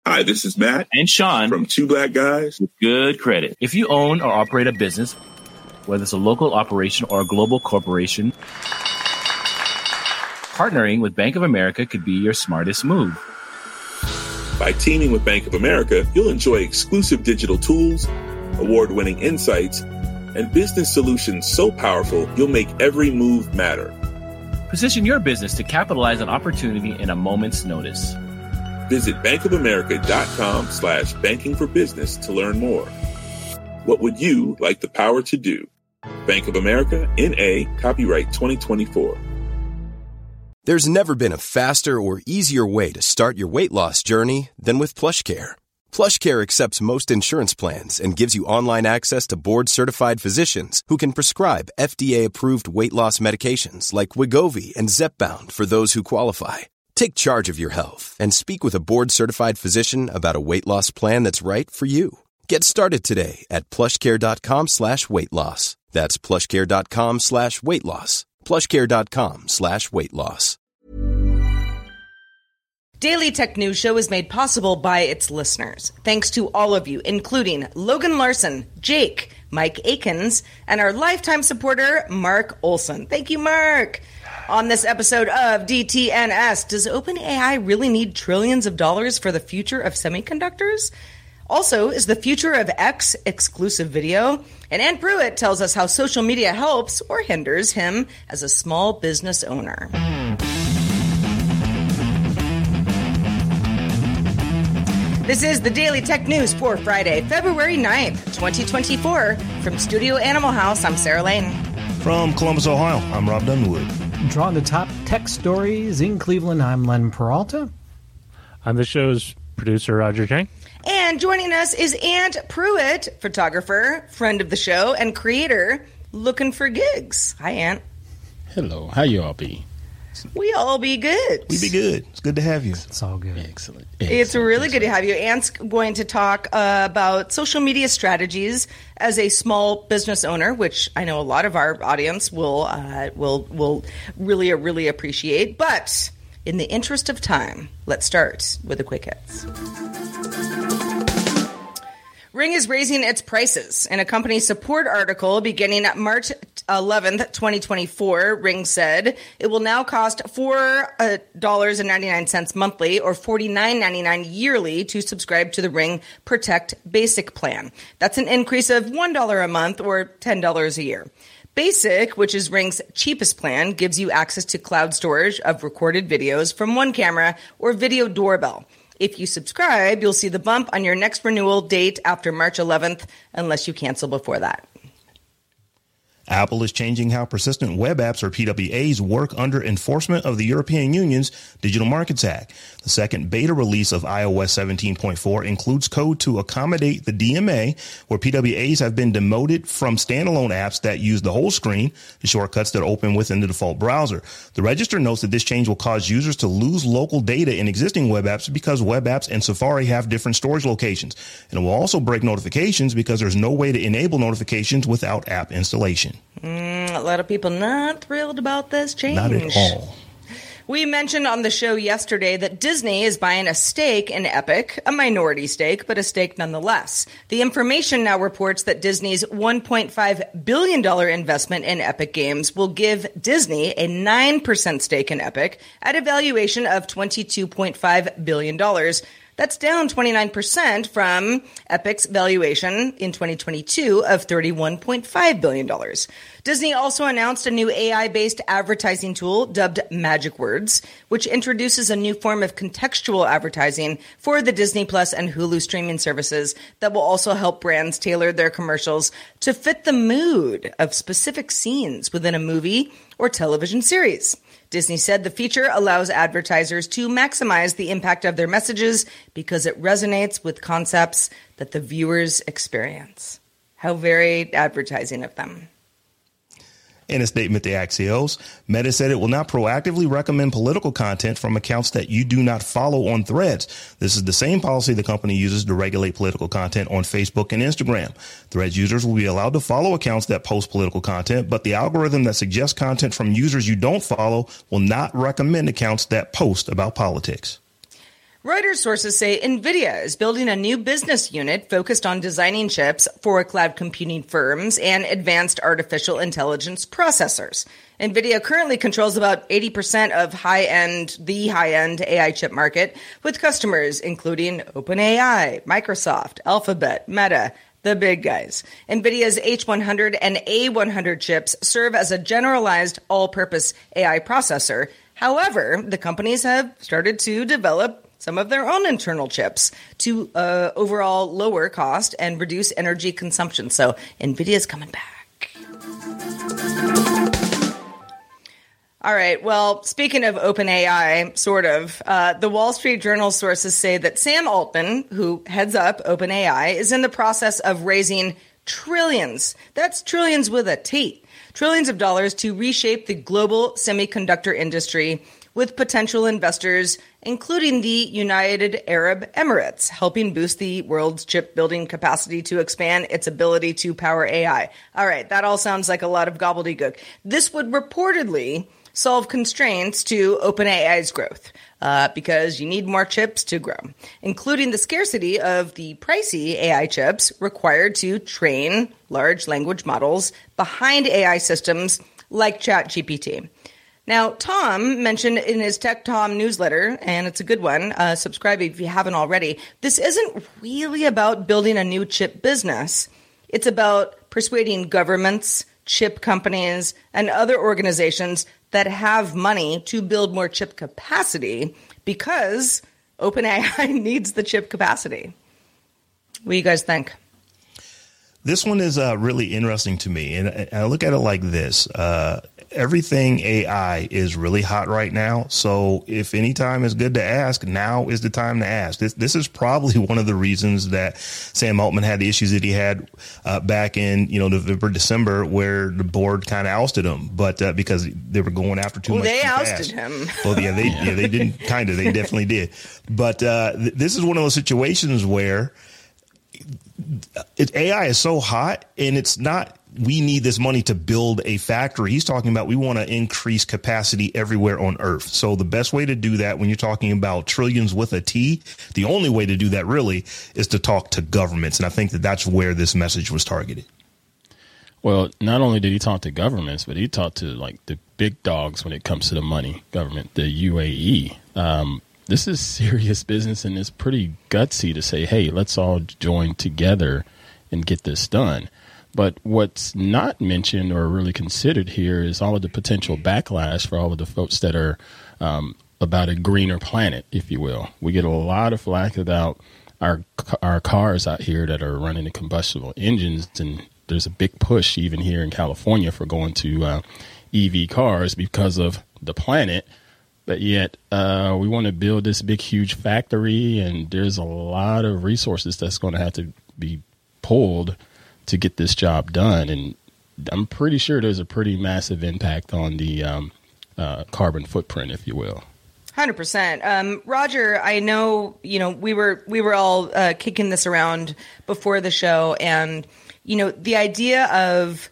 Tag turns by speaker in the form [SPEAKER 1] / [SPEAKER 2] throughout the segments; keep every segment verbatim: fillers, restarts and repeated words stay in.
[SPEAKER 1] Hi, this is Matt
[SPEAKER 2] and Sean
[SPEAKER 1] from Two Black Guys
[SPEAKER 2] with Good Credit. If you own or operate a business, whether it's a local operation or a global corporation, partnering with Bank of America could be your smartest move.
[SPEAKER 1] By teaming with Bank of America, you'll enjoy exclusive digital tools, award-winning insights, and business solutions so powerful you'll make every move matter.
[SPEAKER 2] Position your business to capitalize on opportunity in a moment's notice.
[SPEAKER 1] Visit bankofamerica.com slash banking for business to learn more. What would you like the power to do? Bank of America, N A, copyright twenty twenty-four.
[SPEAKER 3] There's never been a faster or easier way to start your weight loss journey than with PlushCare. PlushCare accepts most insurance plans and gives you online access to board-certified physicians who can prescribe F D A-approved weight loss medications like Wegovy and Zepbound for those who qualify. Take charge of your health and speak with a board-certified physician about a weight loss plan that's right for you. Get started today at plushcare.com slash weight loss. That's plushcare.com slash weight loss. plushcare.com slash weight loss.
[SPEAKER 4] Daily Tech News Show is made possible by its listeners. Thanks to all of you, including Logan Larson, Jake, Mike Akins, and our lifetime supporter, Mark Olson. Thank you, Mark. On this episode of D T N S, does OpenAI really need trillions of dollars for the future of semiconductors? Also, is the future of X exclusive video? And Ann Pruitt tells us how social media helps or hinders him as a small business owner. This is the Daily Tech News for Friday, February ninth, twenty twenty-four. From Studio Animal House, I'm Sarah Lane.
[SPEAKER 5] From Columbus, Ohio, I'm Rob Dunwood.
[SPEAKER 6] Drawing the top tech stories in Cleveland, I'm Len Peralta.
[SPEAKER 7] I'm the show's producer, Roger Chang.
[SPEAKER 4] And joining us is Aunt Pruitt, photographer, friend of the show, and creator, looking for gigs. Hi, Aunt.
[SPEAKER 8] Hello. How you all be?
[SPEAKER 4] We all be good.
[SPEAKER 5] We be good. It's good to have you.
[SPEAKER 6] It's all good.
[SPEAKER 8] Excellent.
[SPEAKER 4] It's
[SPEAKER 8] Excellent.
[SPEAKER 4] really good to have you. Ant's going to talk uh, about social media strategies as a small business owner, which I know a lot of our audience will uh, will will really really appreciate. But in the interest of time, let's start with the quick hits. Ring is raising its prices. In a company support article beginning March eleventh, twenty twenty-four, Ring said it will now cost four dollars and ninety-nine cents monthly or forty-nine ninety-nine yearly to subscribe to the Ring Protect Basic plan. That's an increase of one dollar a month or ten dollars a year. Basic, which is Ring's cheapest plan, gives you access to cloud storage of recorded videos from one camera or video doorbell. If you subscribe, you'll see the bump on your next renewal date after March eleventh, unless you cancel before that.
[SPEAKER 5] Apple is changing how persistent web apps, or P W As, work under enforcement of the European Union's Digital Markets Act. The second beta release of i O S seventeen point four includes code to accommodate the D M A, where P W As have been demoted from standalone apps that use the whole screen to shortcuts that open within the default browser. The Register notes that this change will cause users to lose local data in existing web apps because web apps and Safari have different storage locations. And it will also break notifications because there's no way to enable notifications without app installation.
[SPEAKER 4] Mm, a lot of people not thrilled about this change.
[SPEAKER 5] Not at all.
[SPEAKER 4] We mentioned on the show yesterday that Disney is buying a stake in Epic, a minority stake, but a stake nonetheless. The information now reports that Disney's one point five billion dollars investment in Epic Games will give Disney a nine percent stake in Epic at a valuation of twenty-two point five billion dollars. That's down twenty-nine percent from Epic's valuation in twenty twenty-two of thirty-one point five billion dollars. Disney also announced a new A I-based advertising tool dubbed Magic Words, which introduces a new form of contextual advertising for the Disney Plus and Hulu streaming services that will also help brands tailor their commercials to fit the mood of specific scenes within a movie or television series. Disney said the feature allows advertisers to maximize the impact of their messages because it resonates with concepts that the viewers experience. How very advertising of them.
[SPEAKER 5] In a statement to Axios, Meta said it will not proactively recommend political content from accounts that you do not follow on Threads. This is the same policy the company uses to regulate political content on Facebook and Instagram. Threads users will be allowed to follow accounts that post political content, but the algorithm that suggests content from users you don't follow will not recommend accounts that post about politics.
[SPEAKER 4] Reuters sources say NVIDIA is building a new business unit focused on designing chips for cloud computing firms and advanced artificial intelligence processors. NVIDIA currently controls about eighty percent of high-end, the high-end A I chip market, with customers including OpenAI, Microsoft, Alphabet, Meta, the big guys. NVIDIA's H one hundred and A one hundred chips serve as a generalized all-purpose A I processor. However, the companies have started to develop some of their own internal chips to uh, overall lower cost and reduce energy consumption. So NVIDIA's coming back. All right. Well, speaking of OpenAI, sort of, uh, the Wall Street Journal sources say that Sam Altman, who heads up OpenAI, is in the process of raising trillions. That's trillions with a T. Trillions of dollars to reshape the global semiconductor industry with potential investors, including the United Arab Emirates, helping boost the world's chip building capacity to expand its ability to power A I. All right, that all sounds like a lot of gobbledygook. This would reportedly solve constraints to OpenAI's growth, uh, because you need more chips to grow, including the scarcity of the pricey A I chips required to train large language models behind A I systems like ChatGPT. Now, Tom mentioned in his Tech Tom newsletter, and it's a good one, uh, subscribe if you haven't already, this isn't really about building a new chip business. It's about persuading governments, chip companies, and other organizations that have money to build more chip capacity because OpenAI needs the chip capacity. What do you guys think?
[SPEAKER 5] This one is uh, really interesting to me, and I look at it like this. Uh, everything A I is really hot right now, so if any time is good to ask, now is the time to ask. This this is probably one of the reasons that Sam Altman had the issues that he had uh, back in you know November, December, where the board kind of ousted him, but uh, because they were going after too
[SPEAKER 4] well,
[SPEAKER 5] much.
[SPEAKER 4] They
[SPEAKER 5] too
[SPEAKER 4] ousted
[SPEAKER 5] fast.
[SPEAKER 4] him.
[SPEAKER 5] Well, yeah, they yeah they didn't kind of they definitely did, but uh, th- this is one of those situations where. It, A I is so hot, and it's not we need this money to build a factory. He's talking about we want to increase capacity everywhere on Earth. So the best way to do that when you're talking about trillions with a T, the only way to do that really is to talk to governments. And I think that that's where this message was targeted.
[SPEAKER 8] Well, not only did he talk to governments, but he talked to like the big dogs when it comes to the money government, the U A E. Um, This is serious business, and it's pretty gutsy to say, hey, let's all join together and get this done. But what's not mentioned or really considered here is all of the potential backlash for all of the folks that are um, about a greener planet, if you will. We get a lot of flack about our our cars out here that are running the combustible engines, and there's a big push even here in California for going to uh, E V cars because of the planet. But yet uh, we want to build this big, huge factory, and there's a lot of resources that's going to have to be pulled to get this job done. And I'm pretty sure there's a pretty massive impact on the um, uh, carbon footprint, if you will.
[SPEAKER 4] one hundred percent. Um, Roger, I know, you know, we were we were all uh, kicking this around before the show, and, you know, the idea of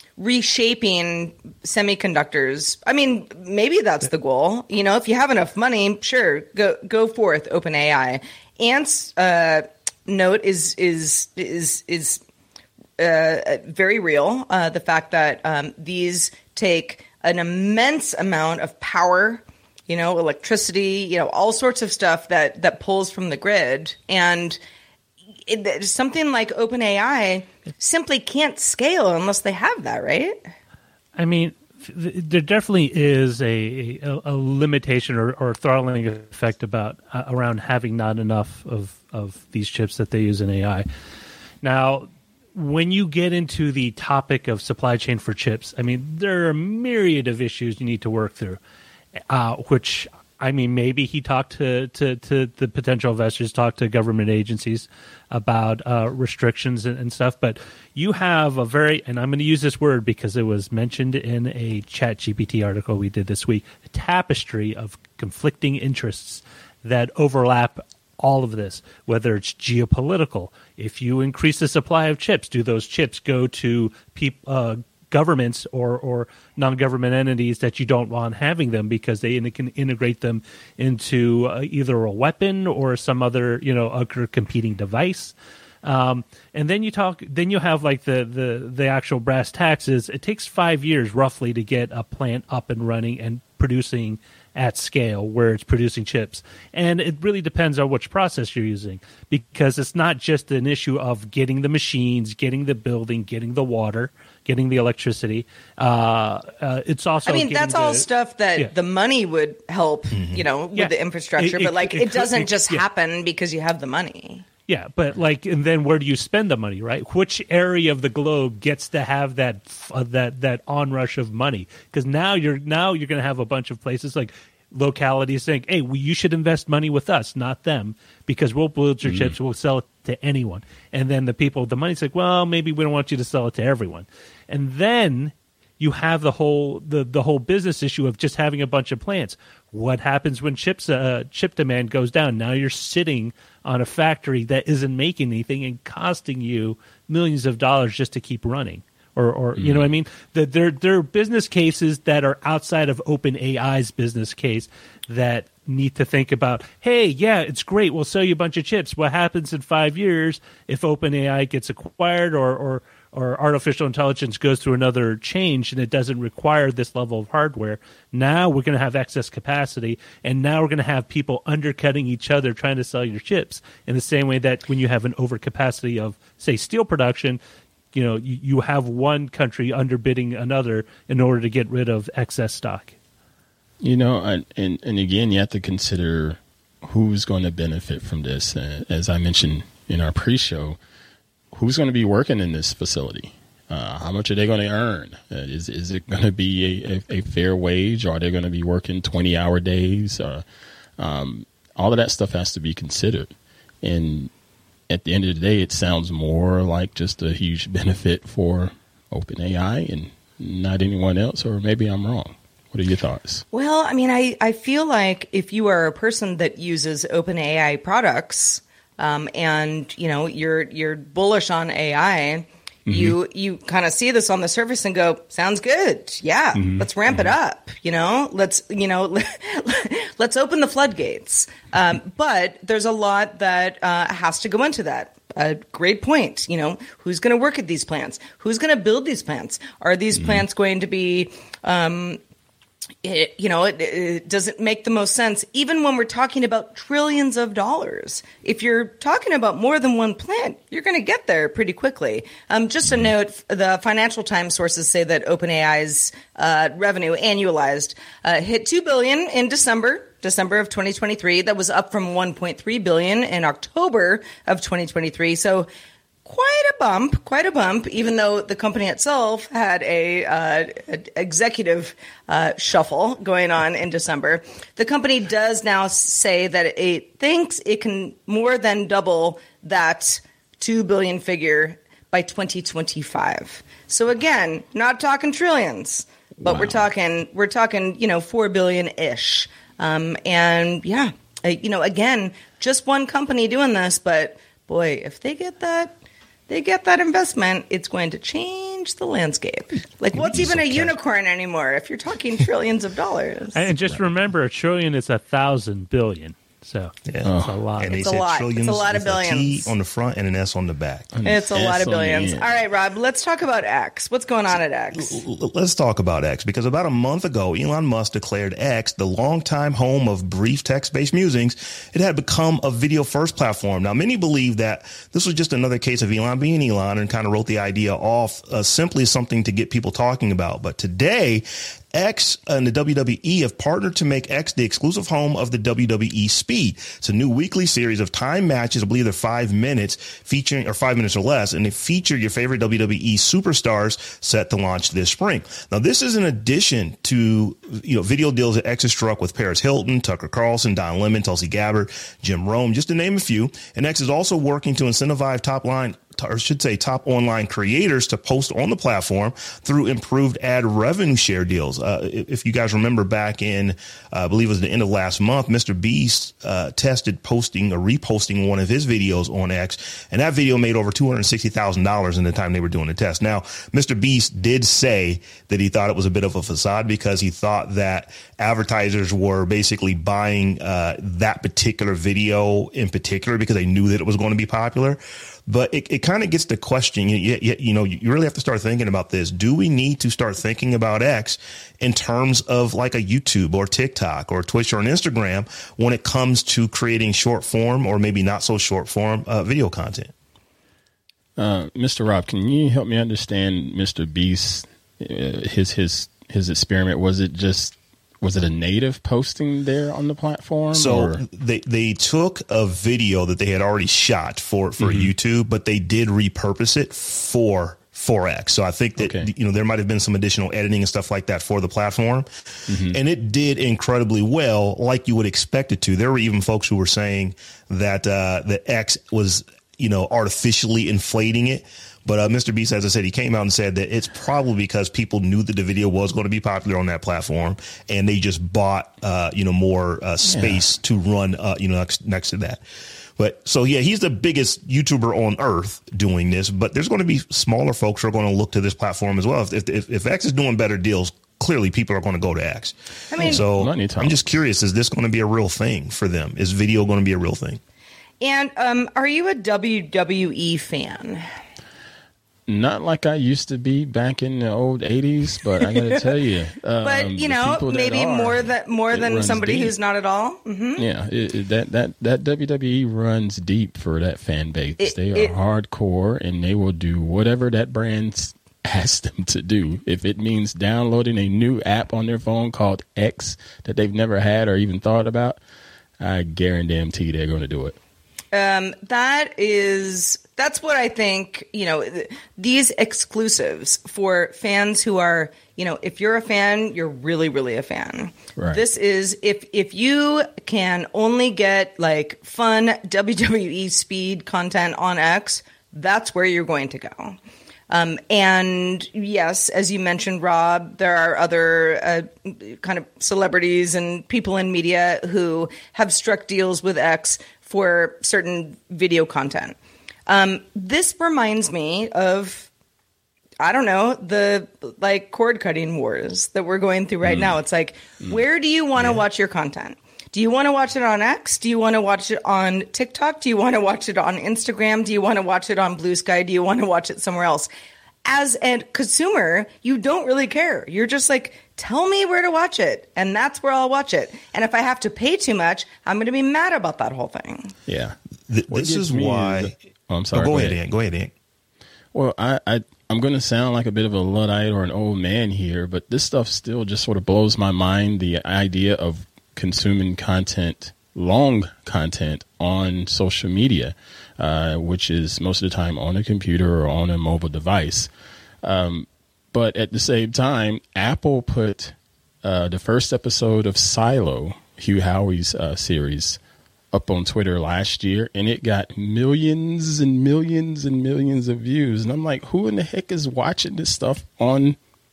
[SPEAKER 4] reshaping semiconductors. I mean, maybe that's the goal. You know, if you have enough money, sure, go go forth, OpenAI. Ant's uh, note is is is is uh, very real. Uh, the fact that um, these take an immense amount of power, you know, electricity, you know, all sorts of stuff that that pulls from the grid, and it, something like OpenAI simply can't scale unless they have that, right?
[SPEAKER 7] I mean, there definitely is a a, a limitation or, or throttling effect about uh, around having not enough of, of these chips that they use in A I. Now, when you get into the topic of supply chain for chips, I mean, there are a myriad of issues you need to work through, uh, which, I mean, maybe he talked to, to, to the potential investors, talked to government agencies about uh, restrictions and, and stuff. But you have a very, and I'm going to use this word because it was mentioned in a ChatGPT article we did this week, a tapestry of conflicting interests that overlap all of this, whether it's geopolitical. If you increase the supply of chips, do those chips go to peop, uh, governments or, or non-government entities that you don't want having them because they in, can integrate them into uh, either a weapon or some other, you know, other competing device. Um, and then you talk, then you have like the, the, the actual brass tacks is it takes five years roughly to get a plant up and running and producing at scale where it's producing chips. And it really depends on which process you're using, because it's not just an issue of getting the machines, getting the building, getting the water, getting the electricity. Uh, uh, it's also,
[SPEAKER 4] I mean, that's
[SPEAKER 7] the,
[SPEAKER 4] all stuff that
[SPEAKER 7] yeah.
[SPEAKER 4] the money would help, mm-hmm. you know, with
[SPEAKER 7] yeah.
[SPEAKER 4] the infrastructure,
[SPEAKER 7] it,
[SPEAKER 4] but like it,
[SPEAKER 7] it,
[SPEAKER 4] it doesn't
[SPEAKER 7] it,
[SPEAKER 4] just
[SPEAKER 7] yeah.
[SPEAKER 4] happen because you have the money.
[SPEAKER 7] Yeah, but like, and then where do you spend the money, right? Which area of the globe gets to have that uh, that that onrush of money? Because now you're now you're going to have a bunch of places like localities saying, "Hey, well, you should invest money with us, not them, because we'll build your mm. chips, we'll sell it to anyone." And then the people, the money's like, "Well, maybe we don't want you to sell it to everyone." And then you have the whole the the whole business issue of just having a bunch of plants. What happens when chips uh, chip demand goes down? Now you're sitting on a factory that isn't making anything and costing you millions of dollars just to keep running. Or, or mm. you know what I mean? The, there, there are business cases that are outside of OpenAI's business case that need to think about, hey, yeah, it's great. We'll sell you a bunch of chips. What happens in five years if OpenAI gets acquired or, or, or artificial intelligence goes through another change and it doesn't require this level of hardware? Now we're going to have excess capacity, and now we're going to have people undercutting each other trying to sell your chips in the same way that when you have an overcapacity of, say, steel production, you know, you, you have one country underbidding another in order to get rid of excess stock.
[SPEAKER 8] You know, and, and, and again, you have to consider who's going to benefit from this. Uh, as I mentioned in our pre-show, who's going to be working in this facility? Uh, how much are they going to earn? Uh, is is it going to be a, a, a fair wage, or are they going to be working twenty-hour days? Uh, um, all of that stuff has to be considered. And at the end of the day, it sounds more like just a huge benefit for OpenAI and not anyone else, or maybe I'm wrong. What are your thoughts?
[SPEAKER 4] Well, I mean, I, I feel like if you are a person that uses OpenAI products, um, and you know you're you're bullish on A I, mm-hmm. you you kind of see this on the surface and go, sounds good, yeah, mm-hmm. let's ramp mm-hmm. it up. You know, let's you know let's open the floodgates. Um, but there's a lot that uh, has to go into that. A great point. You know, who's going to work at these plants? Who's going to build these plants? Are these mm-hmm. plants going to be um, It, you know, it, it doesn't make the most sense, even when we're talking about trillions of dollars. If you're talking about more than one plant, you're going to get there pretty quickly. Um, just a note, the Financial Times sources say that OpenAI's uh, revenue annualized uh, hit two billion dollars in December. December of twenty twenty-three. That was up from one point three billion dollars in October of twenty twenty-three. So quite a bump, quite a bump, even though the company itself had a, uh, a executive uh, shuffle going on in December. The company does now say that it thinks it can more than double that two billion dollars figure by twenty twenty-five. So again, not talking trillions, but wow. we're talking we're talking you know four billion ish. Um, and yeah, uh, you know, again, just one company doing this, but boy, if they get that. They get that investment, it's going to change the landscape. Like, what's even a unicorn anymore if you're talking trillions of dollars?
[SPEAKER 7] And just remember, a trillion is a thousand billion. So yeah.
[SPEAKER 5] oh.
[SPEAKER 7] it's a lot.
[SPEAKER 5] And they
[SPEAKER 4] it's
[SPEAKER 5] said
[SPEAKER 4] a lot.
[SPEAKER 5] trillions
[SPEAKER 4] It's a lot of
[SPEAKER 5] with
[SPEAKER 4] billions.
[SPEAKER 5] a T on the front and an S on the back.
[SPEAKER 4] It's a
[SPEAKER 8] S
[SPEAKER 4] lot of
[SPEAKER 8] on the
[SPEAKER 4] billions.
[SPEAKER 8] end.
[SPEAKER 4] All right, Rob, let's talk about X. What's going on at X?
[SPEAKER 5] Let's talk about X, because about a month ago, Elon Musk declared X, the longtime home of brief text-based musings, it had become a video-first platform. Now, many believe that this was just another case of Elon being Elon and kind of wrote the idea off uh, simply something to get people talking about. But today, X and the W W E have partnered to make X the exclusive home of the W W E Speed. It's a new weekly series of time matches. I believe they're five minutes featuring, or five minutes or less, and they feature your favorite W W E superstars set to launch this spring. Now, this is in addition to, you know, video deals that X has struck with Paris Hilton, Tucker Carlson, Don Lemon, Tulsi Gabbard, Jim Rome, just to name a few. And X is also working to incentivize top line or I should say top online creators to post on the platform through improved ad revenue share deals. Uh, if you guys remember back in, uh, I believe it was the end of last month, Mister Beast uh, tested posting or reposting one of his videos on X, and that video made over two hundred sixty thousand dollars in the time they were doing the test. Now, Mister Beast did say that he thought it was a bit of a facade because he thought that advertisers were basically buying uh, that particular video in particular because they knew that it was going to be popular. But it, it kind of gets the question, you, you, you know, you really have to start thinking about this. Do we need to start thinking about X in terms of like a YouTube or TikTok or Twitch or an Instagram when it comes to creating short form or maybe not so short form uh, video content?
[SPEAKER 8] Uh, Mister Rob, can you help me understand Mister Beast, uh, his his his experiment? Was it just was it a native posting there on the platform?
[SPEAKER 5] So
[SPEAKER 8] or?
[SPEAKER 5] they they took a video that they had already shot for for mm-hmm. YouTube, but they did repurpose it for for X. So I think that okay. you know there might have been some additional editing and stuff like that for the platform, mm-hmm. and it did incredibly well, like you would expect it to. There were even folks who were saying that uh, the X was, you know, artificially inflating it. But uh, Mister Beast, as I said, he came out and said that it's probably because people knew that the video was going to be popular on that platform, and they just bought, uh, you know, more uh, space yeah. to run, uh, you know, next, next to that. But so, yeah, he's the biggest YouTuber on earth doing this. But there's going to be smaller folks who are going to look to this platform as well. If, if, if X is doing better deals, clearly people are going to go to X. I mean, so I'm just curious, is this going to be a real thing for them? Is video going to be a real thing?
[SPEAKER 4] And um, are you a W W E fan?
[SPEAKER 8] Not like I used to be back in the old eighties, but I got to tell you. Um,
[SPEAKER 4] but, you know, maybe are, more, that, more than somebody deep. Who's not at all. Mm-hmm.
[SPEAKER 8] Yeah, it, it, that, that, that W W E runs deep for that fan base. It, they are it, hardcore, and they will do whatever that brand asks them to do. If it means downloading a new app on their phone called X that they've never had or even thought about, I guarantee they're going to do it.
[SPEAKER 4] Um, that is, that's what I think, you know, th- these exclusives for fans who are, you know, if you're a fan, you're really, really a fan. Right. This is, if, if you can only get like fun W W E speed content on X, that's where you're going to go. Um, and yes, as you mentioned, Rob, there are other uh, kind of celebrities and people in media who have struck deals with X for certain video content. Um, this reminds me of, I don't know, the like cord cutting wars that we're going through right mm. now. It's like, mm. where do you want to yeah. watch your content? Do you want to watch it on X? Do you want to watch it on TikTok? Do you want to watch it on Instagram? Do you want to watch it on Blue Sky? Do you want to watch it somewhere else? As a consumer, you don't really care. You're just like, tell me where to watch it, and that's where I'll watch it. And if I have to pay too much, I'm going to be mad about that whole thing.
[SPEAKER 8] Yeah.
[SPEAKER 5] Th- this is why...
[SPEAKER 8] Is, oh, I'm sorry.
[SPEAKER 5] Oh, go, go ahead, Ian. Go ahead, Ian.
[SPEAKER 8] Well, I, I, I'm going to sound like a bit of a Luddite or an old man here, but this stuff still just sort of blows my mind, the idea of consuming content, long content on social media, uh, which is most of the time on a computer or on a mobile device. Um, but at the same time, Apple put uh, the first episode of Silo, Hugh Howey's uh, series, up on Twitter last year, and it got millions and millions and millions of views. And I'm like, who in the heck is watching this stuff on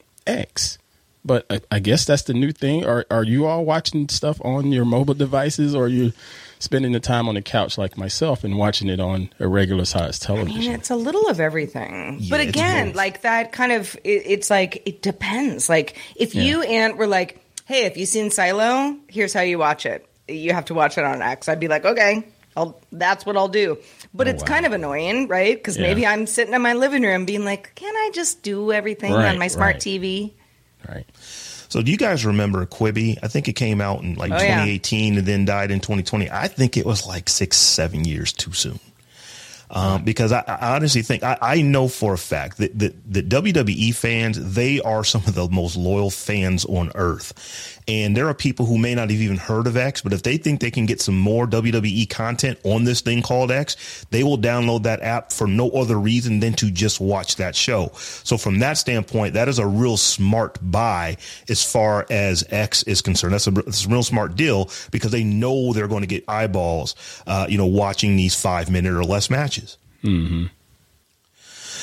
[SPEAKER 8] X? But I, I guess that's the new thing. Are are you all watching stuff on your mobile devices, or are you spending the time on the couch like myself and watching it on a regular size television?
[SPEAKER 4] I mean, it's a little of everything. Yeah, but again, like that kind of, it, it's like, it depends. Like if yeah. you and were like, hey, have you seen Silo? Here's how you watch it. You have to watch it on X. I'd be like, okay, I'll, that's what I'll do. But oh, it's wow. kind of annoying, right? Because yeah. maybe I'm sitting in my living room being like, can I just do everything right, on my smart
[SPEAKER 8] right.
[SPEAKER 4] T V?
[SPEAKER 8] Right.
[SPEAKER 5] So do you guys remember Quibi? I think it came out in like oh, twenty eighteen yeah. and then died in twenty twenty. I think it was like six, seven years too soon. Um, because I, I honestly think I, I know for a fact that, that the W W E fans, they are some of the most loyal fans on earth. And there are people who may not have even heard of X, but if they think they can get some more W W E content on this thing called X, they will download that app for no other reason than to just watch that show. So from that standpoint, that is a real smart buy as far as X is concerned. That's a, that's a real smart deal because they know they're going to get eyeballs, uh, you know, watching these five minute or less matches.
[SPEAKER 8] Mm-hmm.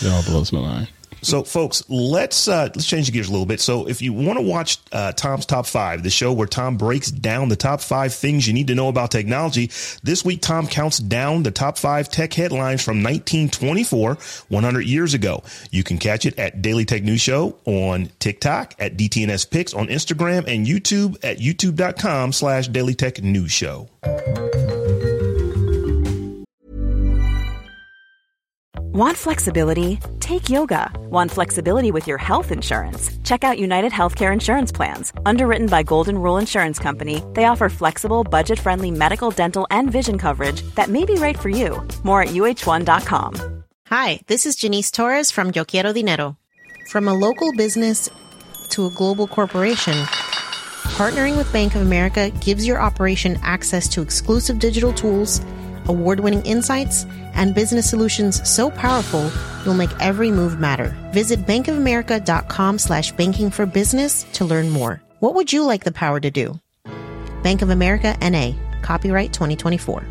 [SPEAKER 8] It all blows my mind.
[SPEAKER 5] So, folks, let's uh, let's change the gears a little bit. So, if you want to watch uh, Tom's Top Five, the show where Tom breaks down the top five things you need to know about technology, this week Tom counts down the top five tech headlines from nineteen twenty-four, one hundred years ago. You can catch it at Daily Tech News Show on TikTok, at D T N S Picks on Instagram, and YouTube at youtube.com slash Daily Tech News Show.
[SPEAKER 9] Want flexibility? Take yoga. Want flexibility with your health insurance? Check out United Healthcare Insurance Plans. Underwritten by Golden Rule Insurance Company, they offer flexible, budget-friendly medical, dental, and vision coverage that may be right for you. More at U H one dot com.
[SPEAKER 10] Hi, this is Janice Torres from Yo Quiero Dinero. From a local business to a global corporation, partnering with Bank of America gives your operation access to exclusive digital tools, award-winning insights, and business solutions so powerful, you'll make every move matter. Visit bankofamerica.com slash banking for business to learn more. What would you like the power to do? Bank of America, N A. Copyright twenty twenty-four.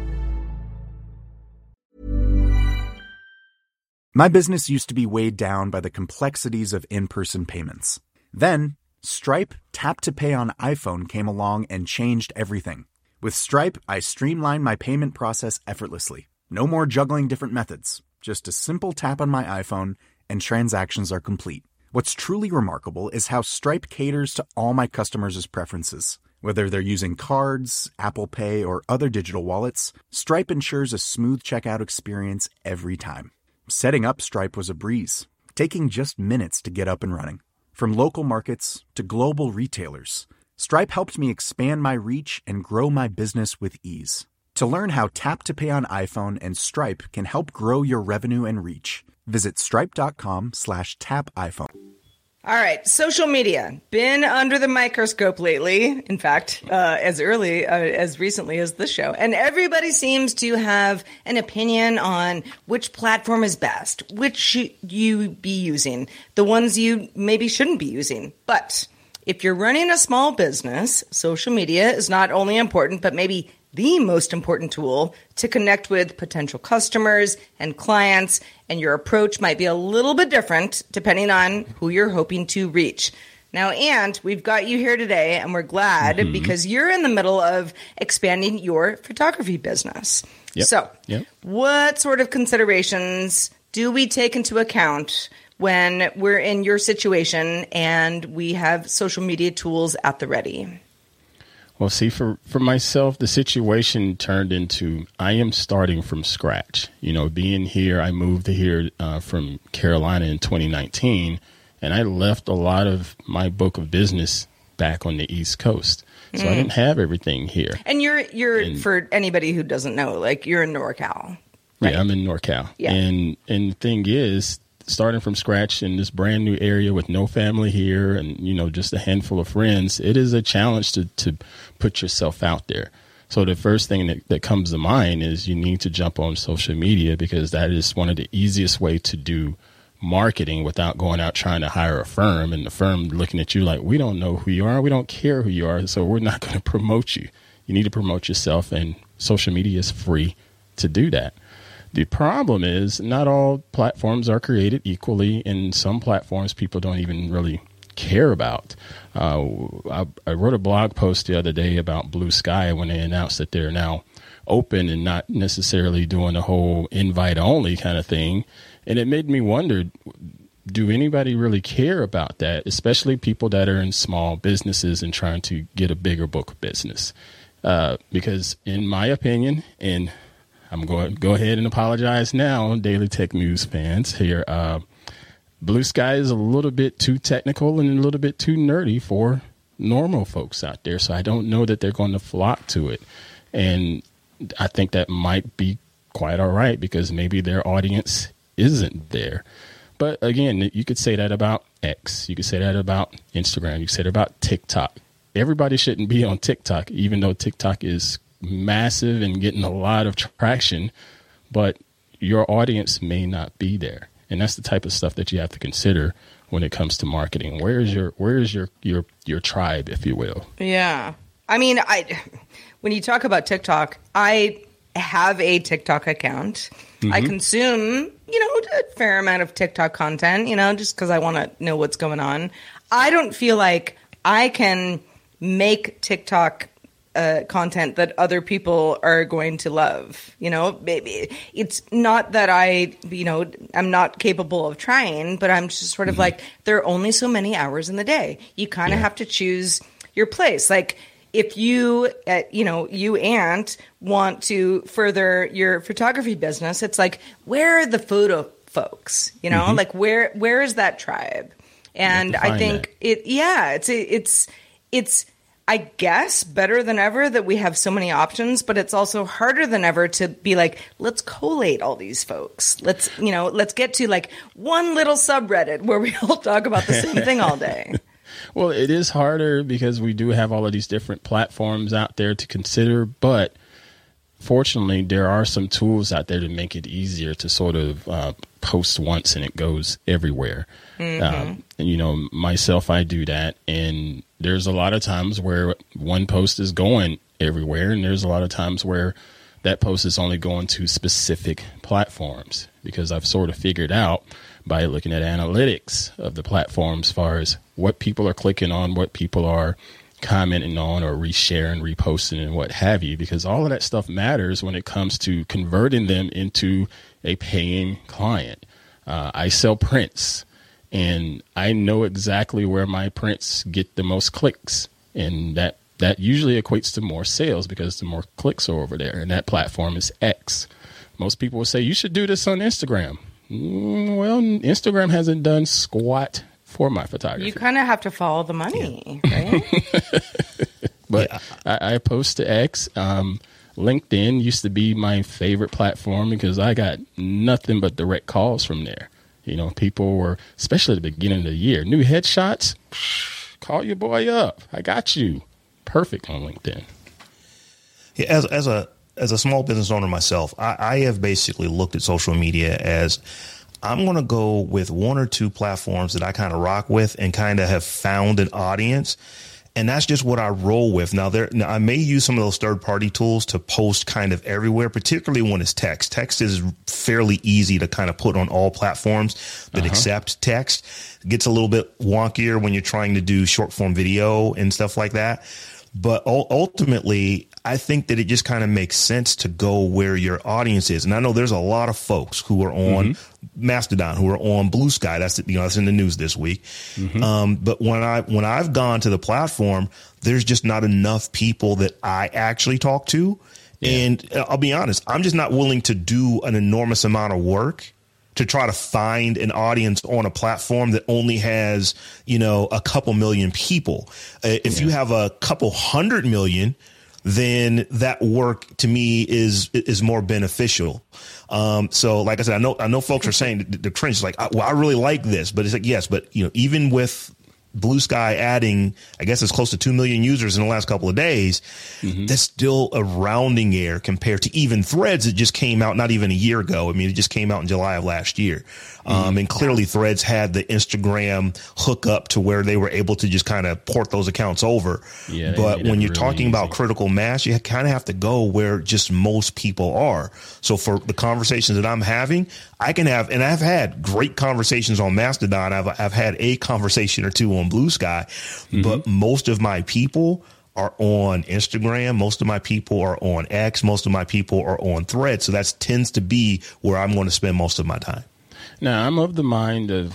[SPEAKER 11] My business used to be weighed down by the complexities of in-person payments. Then, Stripe Tap to Pay on iPhone came along and changed everything. With Stripe, I streamlined my payment process effortlessly. No more juggling different methods. Just a simple tap on my iPhone and transactions are complete. What's truly remarkable is how Stripe caters to all my customers' preferences. Whether they're using cards, Apple Pay, or other digital wallets, Stripe ensures a smooth checkout experience every time. Setting up Stripe was a breeze, taking just minutes to get up and running. From local markets to global retailers, Stripe helped me expand my reach and grow my business with ease. To learn how Tap to Pay on iPhone and Stripe can help grow your revenue and reach, visit stripe.com slash tap iPhone.
[SPEAKER 4] All right, social media, been under the microscope lately. In fact, uh, as early, uh, as recently as this show. And everybody seems to have an opinion on which platform is best, which should you be using, the ones you maybe shouldn't be using. But if you're running a small business, social media is not only important, but maybe the most important tool to connect with potential customers and clients, and your approach might be a little bit different depending on who you're hoping to reach. Now, and we've got you here today, and we're glad mm-hmm. because you're in the middle of expanding your photography business.
[SPEAKER 8] Yep.
[SPEAKER 4] So
[SPEAKER 8] yep.
[SPEAKER 4] what sort of considerations do we take into account when we're in your situation and we have social media tools at the ready?
[SPEAKER 8] Well, see, for, for myself, the situation turned into I am starting from scratch. You know, being here, I moved here uh, from Carolina in twenty nineteen, and I left a lot of my book of business back on the East Coast. So mm. I didn't have everything here.
[SPEAKER 4] And you're, you're and, for anybody who doesn't know, like you're in NorCal. Right?
[SPEAKER 8] Yeah, I'm in NorCal.
[SPEAKER 4] Yeah.
[SPEAKER 8] And, and the thing is, starting from scratch in this brand new area with no family here and, you know, just a handful of friends, it is a challenge to, to put yourself out there. So the first thing that, that comes to mind is you need to jump on social media, because that is one of the easiest way to do marketing without going out trying to hire a firm and the firm looking at you like, we don't know who you are. We don't care who you are. So we're not going to promote you. You need to promote yourself, and social media is free to do that. The problem is not all platforms are created equally, and some platforms people don't even really care about. Uh, I, I wrote a blog post the other day about Blue Sky when they announced that they're now open and not necessarily doing the whole invite only kind of thing. And it made me wonder, do anybody really care about that, especially people that are in small businesses and trying to get a bigger book of business? Uh, because in my opinion, and I'm going to go ahead and apologize now, Daily Tech News fans here. Uh, Blue Sky is a little bit too technical and a little bit too nerdy for normal folks out there. So I don't know that they're going to flock to it. And I think that might be quite all right, because maybe their audience isn't there. But again, you could say that about X. You could say that about Instagram. You could say that about TikTok. Everybody shouldn't be on TikTok, even though TikTok is massive and getting a lot of traction, but your audience may not be there. And that's the type of stuff that you have to consider when it comes to marketing. Where is your, where is your, your, your tribe, if you will?
[SPEAKER 4] Yeah. I mean, I, when you talk about TikTok, I have a TikTok account.
[SPEAKER 8] Mm-hmm.
[SPEAKER 4] I consume, you know, a fair amount of TikTok content, you know, just because I want to know what's going on. I don't feel like I can make TikTok uh, content that other people are going to love. You know, maybe it's not that I, you know, I'm not capable of trying, but I'm just sort of mm-hmm. like, there are only so many hours in the day. You kind of yeah. have to choose your place. Like, if you, uh, you know, you, Ant, want to further your photography business, it's like, where are the photo folks? You know, mm-hmm. like where where is that tribe? And I think that. it, yeah, it's it's it's. I guess better than ever that we have so many options, but it's also harder than ever to be like, let's collate all these folks. Let's, you know, let's get to like one little subreddit where we all talk about the same thing all day.
[SPEAKER 8] Well, it is harder because we do have all of these different platforms out there to consider, but fortunately, there are some tools out there to make it easier to sort of uh, post once and it goes everywhere. Mm-hmm. Um, and, you know, myself, I do that. And there's a lot of times where one post is going everywhere. And there's a lot of times where that post is only going to specific platforms, because I've sort of figured out by looking at analytics of the platforms as far as what people are clicking on, what people are commenting on or resharing, reposting and what have you, because all of that stuff matters when it comes to converting them into a paying client. Uh, I sell prints and I know exactly where my prints get the most clicks, and that that usually equates to more sales because the more clicks are over there, and that platform is X. Most people will say you should do this on Instagram. Mm, well, Instagram hasn't done squat for my photography.
[SPEAKER 4] You kind of have to follow the money, yeah. right?
[SPEAKER 8] But yeah. I, I post to X. Um, LinkedIn used to be my favorite platform because I got nothing but direct calls from there. You know, people were, especially at the beginning of the year, new headshots, call your boy up. I got you. Perfect on LinkedIn.
[SPEAKER 5] Yeah, as as a as a small business owner myself, I, I have basically looked at social media as I'm going to go with one or two platforms that I kind of rock with and kind of have found an audience. And that's just what I roll with. Now, there, now I may use some of those third party tools to post kind of everywhere, particularly when it's text. Text is fairly easy to kind of put on all platforms that uh-huh. accept text. It gets a little bit wonkier when you're trying to do short form video and stuff like that. But ultimately, I think that it just kind of makes sense to go where your audience is. And I know there's a lot of folks who are on mm-hmm. Mastodon, who are on Blue Sky. That's, you know, that's in the news this week. Mm-hmm. Um, but when I, when I've gone to the platform, there's just not enough people that I actually talk to. Yeah. And I'll be honest, I'm just not willing to do an enormous amount of work to try to find an audience on a platform that only has, you know, a couple million people. Uh, if yeah. you have a couple hundred million, then that work to me is is more beneficial. Um, so, like I said, I know I know folks are saying the, the cringe is like, well, I really like this, but it's like, yes, but you know, even with Blue Sky adding, I guess it's close to two million users in the last couple of days. Mm-hmm. That's still a rounding error compared to even Threads that just came out not even a year ago. I mean, it just came out in July of last year. Mm-hmm. Um, and clearly Threads had the Instagram hookup to where they were able to just kind of port those accounts over. Yeah, but when you're really talking easy. about critical mass, you kind of have to go where just most people are. So for the conversations that I'm having, I can have, and I've had great conversations on Mastodon. I've, I've had a conversation or two on Blue Sky, mm-hmm. but most of my people are on Instagram. Most of my people are on X. Most of my people are on Threads. So that tends to be where I'm going to spend most of my time.
[SPEAKER 8] Now, I'm of the mind of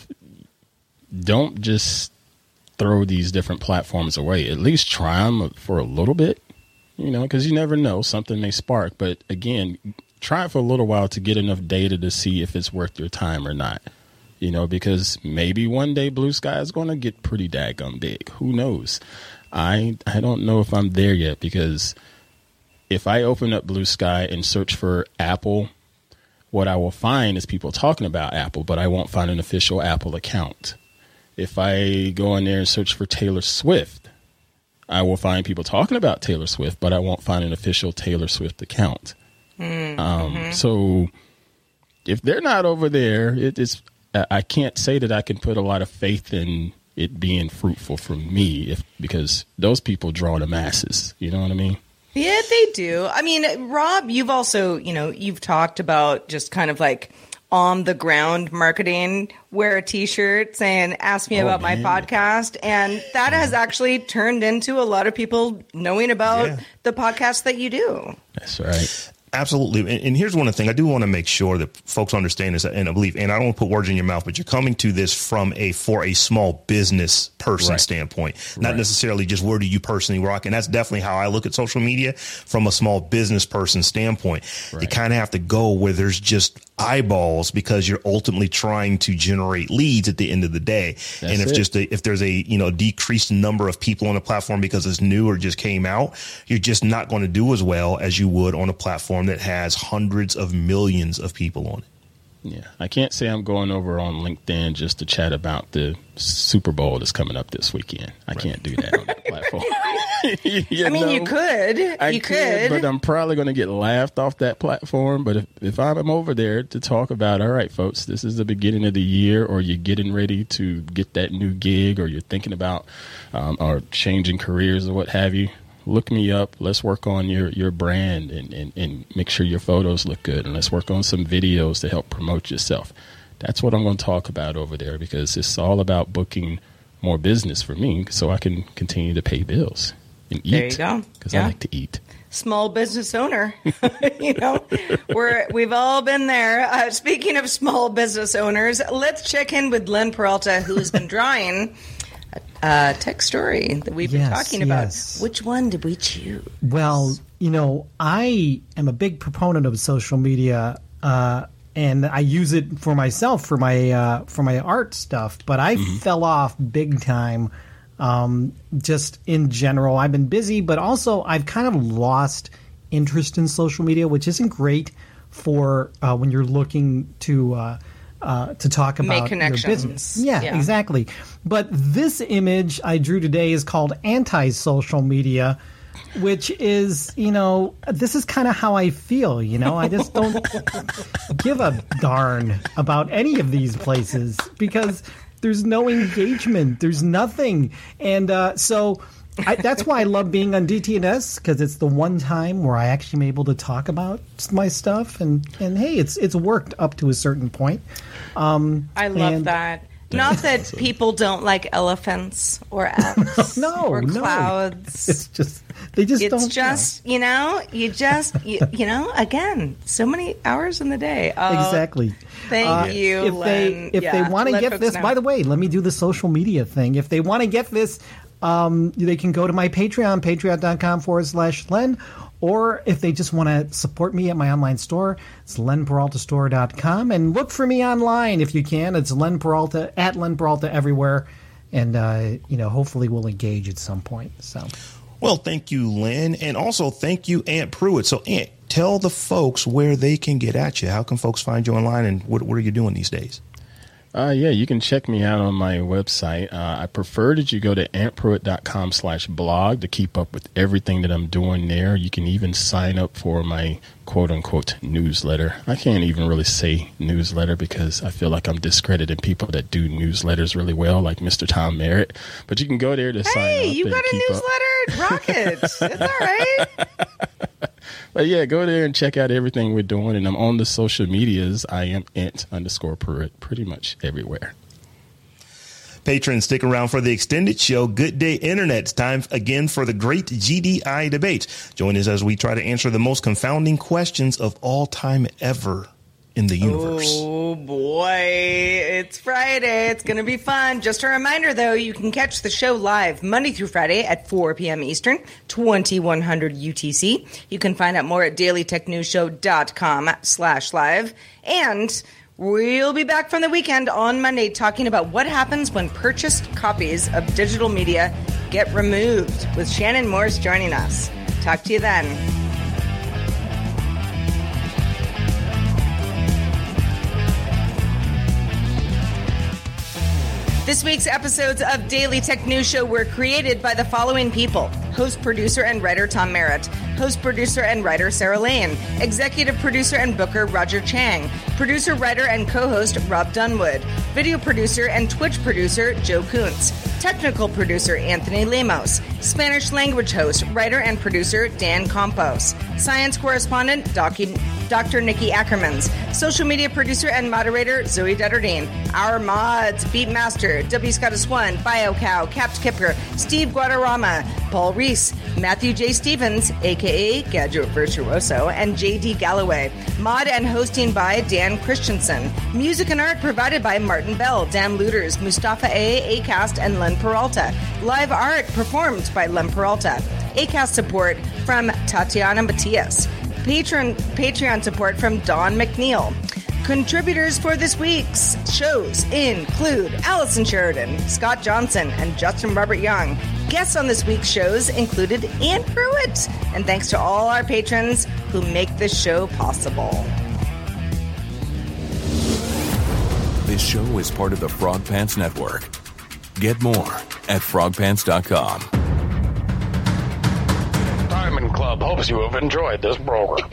[SPEAKER 8] don't just throw these different platforms away. At least try them for a little bit, you know, because you never know, something may spark. But again, try it for a little while to get enough data to see if it's worth your time or not, you know, because maybe one day Blue Sky is going to get pretty daggum big. Who knows? I I don't know if I'm there yet, because if I open up Blue Sky and search for Apple, what I will find is people talking about Apple, but I won't find an official Apple account. If I go in there and search for Taylor Swift, I will find people talking about Taylor Swift, but I won't find an official Taylor Swift account. Mm-hmm. Um, so if they're not over there, it, it's, I can't say that I can put a lot of faith in it being fruitful for me, if because those people draw the masses. You know what I mean?
[SPEAKER 4] Yeah, they do. I mean, Rob, you've also, you know, you've talked about just kind of like on the ground marketing, wear a t-shirt saying, ask me
[SPEAKER 8] Oh,
[SPEAKER 4] about
[SPEAKER 8] man.
[SPEAKER 4] my podcast. And that has actually turned into a lot of people knowing about
[SPEAKER 5] Yeah.
[SPEAKER 4] the podcast that you do.
[SPEAKER 8] That's right.
[SPEAKER 5] Absolutely. And, and here's one thing I do want to make sure that folks understand this, and I believe, and I don't want to put words in your mouth, but you're coming to this from a for a small business person
[SPEAKER 8] Right.
[SPEAKER 5] standpoint, not
[SPEAKER 8] Right.
[SPEAKER 5] necessarily just where do you personally rock. And that's definitely how I look at social media from a small business person standpoint. You
[SPEAKER 8] Right.
[SPEAKER 5] kind of have to go where there's just eyeballs because you're ultimately trying to generate leads at the end of the day.
[SPEAKER 8] That's
[SPEAKER 5] and if
[SPEAKER 8] it.
[SPEAKER 5] just a, if there's a, you know, decreased number of people on the platform because it's new or just came out, you're just not going to do as well as you would on a platform that has hundreds of millions of people on it.
[SPEAKER 8] Yeah, I can't say I'm going over on LinkedIn just to chat about the Super Bowl that's coming up this weekend. I can't do that on that platform. You
[SPEAKER 4] I mean,
[SPEAKER 8] know?
[SPEAKER 4] you could.
[SPEAKER 8] I
[SPEAKER 4] you could.
[SPEAKER 8] but I'm probably going to get laughed off that platform. But if, if I'm over there to talk about, all right, folks, this is the beginning of the year, or you're getting ready to get that new gig, or you're thinking about um, or changing careers or what have you, look me up. Let's work on your, your brand and, and, and make sure your photos look good. And let's work on some videos to help promote yourself. That's what I'm going to talk about over there, because it's all about booking more business for me so I can continue to pay bills and eat.
[SPEAKER 4] There you go.
[SPEAKER 8] Because
[SPEAKER 4] Yeah.
[SPEAKER 8] I like to eat.
[SPEAKER 4] Small business owner. You know, we're, we've all been there. Uh, speaking of small business owners, let's check in with Len Peralta, who has been drawing a, a tech story that we've been
[SPEAKER 6] Yes,
[SPEAKER 4] talking about.
[SPEAKER 6] yes.
[SPEAKER 4] Which one did we choose?
[SPEAKER 6] Well, you know, I am a big proponent of social media, uh, and I use it for myself for my uh, for my art stuff. But I fell off big time. Um, just in general, I've been busy, but also I've kind of lost interest in social media, which isn't great for uh, when you're looking to uh, uh, to talk
[SPEAKER 4] Make
[SPEAKER 6] about your
[SPEAKER 4] connections.
[SPEAKER 6] business. Yeah,
[SPEAKER 4] Yeah.
[SPEAKER 6] exactly. But this image I drew today is called anti-social media, which is, you know, this is kind of how I feel, you know. I just don't give a darn about any of these places because there's no engagement. There's nothing. And uh, so I, that's why I love being on D T N S, because it's the one time where I actually am able to talk about my stuff. And, and hey, it's it's worked up to a certain point. Um,
[SPEAKER 4] I love
[SPEAKER 6] and-
[SPEAKER 4] that. Not that people don't like elephants or apps
[SPEAKER 6] No,
[SPEAKER 4] or
[SPEAKER 6] no.
[SPEAKER 4] clouds.
[SPEAKER 6] It's just they just
[SPEAKER 4] It's
[SPEAKER 6] don't.
[SPEAKER 4] just, you know, you just, you, you know, again, so many hours in the day. Oh,
[SPEAKER 6] Exactly.
[SPEAKER 4] Thank
[SPEAKER 6] Uh,
[SPEAKER 4] you,
[SPEAKER 6] If they
[SPEAKER 4] Len.
[SPEAKER 6] if
[SPEAKER 4] Yeah,
[SPEAKER 6] they want to
[SPEAKER 4] let
[SPEAKER 6] get
[SPEAKER 4] folks
[SPEAKER 6] this,
[SPEAKER 4] know.
[SPEAKER 6] by the way, let me do the social media thing. If they want to get this, um, they can go to my Patreon, patreon.com forward slash Len. Or if they just want to support me at my online store, it's len peralta store dot com. And look for me online if you can. It's Len Peralta, at Len Peralta everywhere. And, uh, you know, hopefully we'll engage at some point. So,
[SPEAKER 5] Well, thank you, Lynn. And also thank you, Aunt Pruitt. So, Aunt, tell the folks where they can get at you. How can folks find you online, and what, what are you doing these days?
[SPEAKER 8] Uh, yeah, you can check me out on my website. Uh, I prefer that you go to antpruitt.com slash blog to keep up with everything that I'm doing there. You can even sign up for my quote-unquote newsletter. I can't even really say newsletter because I feel like I'm discrediting people that do newsletters really well, like Mister Tom Merritt. But you can go there to sign up.
[SPEAKER 4] Hey, you
[SPEAKER 8] and
[SPEAKER 4] got a
[SPEAKER 8] keep up.
[SPEAKER 4] newsletter? Rock it. It's all right.
[SPEAKER 8] But yeah, go there and check out everything we're doing. And I'm on the social medias. I am Ant underscore Pruitt pretty much everywhere.
[SPEAKER 5] Patrons, stick around for the extended show. Good Day Internet. It's time again for the great G D I debates. Join us as we try to answer the most confounding questions of all time ever in the universe.
[SPEAKER 4] Oh, boy. It's Friday. It's going to be fun. Just a reminder, though, you can catch the show live Monday through Friday at four p.m. Eastern, twenty-one hundred U T C. You can find out more at dailytechnewsshow.com slash live. And we'll be back from the weekend on Monday talking about what happens when purchased copies of digital media get removed, with Shannon Morse joining us. Talk to you then. This week's episodes of Daily Tech News Show were created by the following people: host, producer, and writer Tom Merritt, host, producer, and writer Sarah Lane, executive producer and booker Roger Chang, producer, writer, and co-host Rob Dunwood, video producer and Twitch producer Joe Kuntz, Technical producer Anthony Lemos. Spanish language host, writer, and producer Dan Campos. Science correspondent Docu- Doctor Nikki Ackermans. Social media producer and moderator Zoe Detterdine. Our mods, Beatmaster, W. Scottus One, BioCow, Capt Kipper, Steve Guadarrama, Paul Reese, Matthew J. Stevens, aka Gadget Virtuoso, and J D Galloway. Mod and hosting by Dan Christensen. Music and art provided by Martin Bell, Dan Looters, Mustafa A, Acast, and Len Peralta. Live art performed by Len Peralta. Acast support from Tatiana Matias. Patreon, Patreon support from Don McNeil. Contributors for this week's shows include Allison Sheridan, Scott Johnson, and Justin Robert Young. Guests on this week's shows included Ann Pruitt. And thanks to all our patrons who make this show possible.
[SPEAKER 12] This show is part of the Frog Pants Network. Get more at frog pants dot com.
[SPEAKER 13] Diamond Club hopes you have enjoyed this program.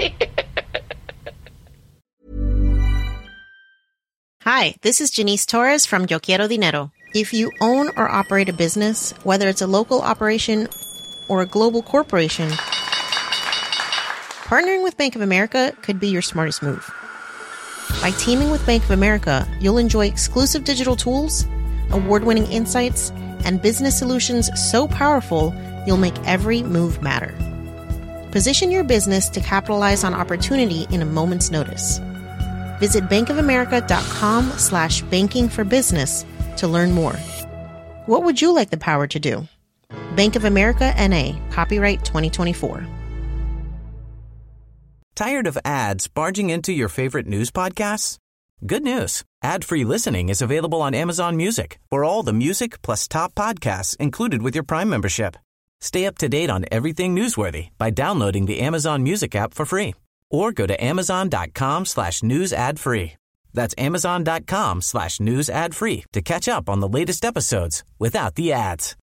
[SPEAKER 10] Hi, this is Janice Torres from Yo Quiero Dinero. If you own or operate a business, whether it's a local operation or a global corporation, partnering with Bank of America could be your smartest move. By teaming with Bank of America, you'll enjoy exclusive digital tools, award-winning insights, and business solutions so powerful you'll make every move matter. Position your business to capitalize on opportunity in a moment's notice. Visit bankofamerica.com slash banking for business to learn more. What would you like the power to do? Bank of America N A, copyright twenty twenty-four.
[SPEAKER 14] Tired of ads barging into your favorite news podcasts? Good news. Ad-free listening is available on Amazon Music for all the music plus top podcasts included with your Prime membership. Stay up to date on everything newsworthy by downloading the Amazon Music app for free or go to amazon.com slash news ad free. That's amazon.com slash news ad free to catch up on the latest episodes without the ads.